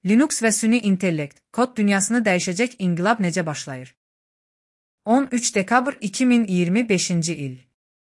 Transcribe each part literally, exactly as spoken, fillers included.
Linux və süni intellekt, kod dünyasını dəyişəcək inqilab necə başlayır? on üç dekabr iki min iyirmi beşinci il.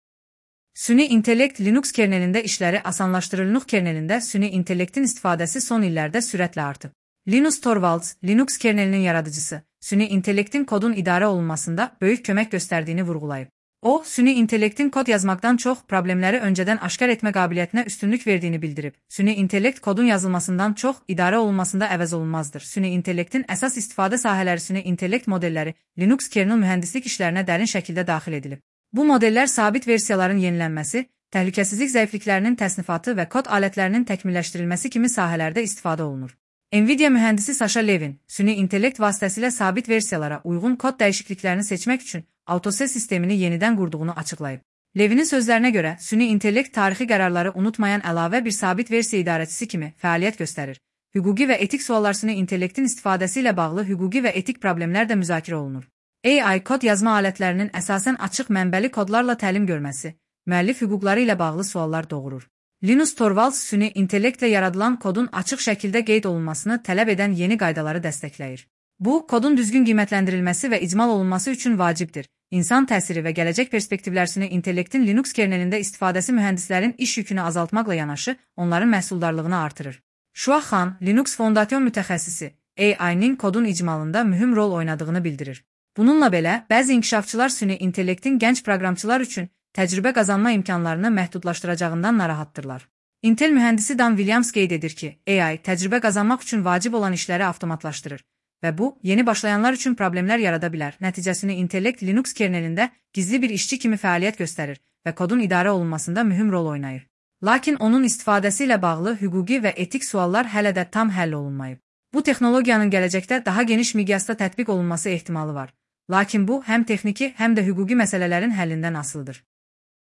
Süni intellekt Linux kernelində işləri asanlaşdırır. Linux kernelində süni intellektin istifadəsi son illərdə sürətlə artıb. Linus Torvalds, Linux kernelinin yaradıcısı, süni intellektin kodun idarə olunmasında böyük kömək göstərdiyini vurğulayıb. O, süni intellektin kod yazmaqdan çox problemləri öncədən aşkar etmə qabiliyyətinə üstünlük verdiyini bildirib. Süni intellekt kodun yazılmasından çox idarə olunmasında əvəz olunmazdır. Süni intellektin əsas istifadə sahələri süni intellekt modelləri Linux kernel mühəndislik işlərinə dərin şəkildə daxil edilib. Bu modellər sabit versiyaların yenilənməsi, təhlükəsizlik zəifliklərinin təsnifatı və kod alətlərinin təkmilləşdirilməsi kimi sahələrdə istifadə olunur. Nvidia mühəndisi Sasha Levin, süni intellekt vasitəsilə sabit versiyalara uyğun kod dəyişikliklərini seçmək üçün AutoSAE sistemini yenidən qurduğunu açıqlayıb. Levinin sözlərinə görə, süni intellekt tarixi qərarları unutmayan əlavə bir sabit versiya idarəçisi kimi fəaliyyət göstərir. Hüquqi və etik suallar süni intellektin istifadəsi ilə bağlı hüquqi və etik problemlər də müzakirə olunur. A I kod yazma alətlərinin əsasən açıq mənbəli kodlarla təlim görməsi, müəllif hüquqları ilə bağlı suallar doğurur. Linus Torvalds süni intellektlə yaradılan kodun açıq şəkildə qeyd olunmasını tələb edən yeni qaydaları dəstəkləyir. Bu, kodun düzgün qiymətləndirilməsi və icmal olunması üçün vacibdir. İnsan təsiri və gələcək perspektivlər süni intellektin Linux kernelində istifadəsi mühəndislərin iş yükünü azaltmaqla yanaşı, onların məhsuldarlığını artırır. Şua Xan, Linux Fondation mütəxəssisi, A I-nin kodun icmalında mühüm rol oynadığını bildirir. Bununla belə, bəzi inkişafçılar süni intellektin gənc proqramçılar üçün təcrübə qazanma imkanlarını məhdudlaşdıracağından narahatdırlar. Intel mühəndisi Dan Williams qeyd edir ki, A I təcrübə qazanmaq üçün vacib olan işləri avtomatlaşdırır və bu, yeni başlayanlar üçün problemlər yarada bilər. Nəticəsini intellekt Linux kernelində gizli bir işçi kimi fəaliyyət göstərir və kodun idarə olunmasında mühüm rol oynayır. Lakin onun istifadəsi ilə bağlı hüquqi və etik suallar hələ də tam həll olunmayıb. Bu texnologiyanın gələcəkdə daha geniş miqyasda tətbiq olunması ehtimalı var. Lakin bu, həm texniki, həm də hüquqi məsələlərin həllindən asılıdır.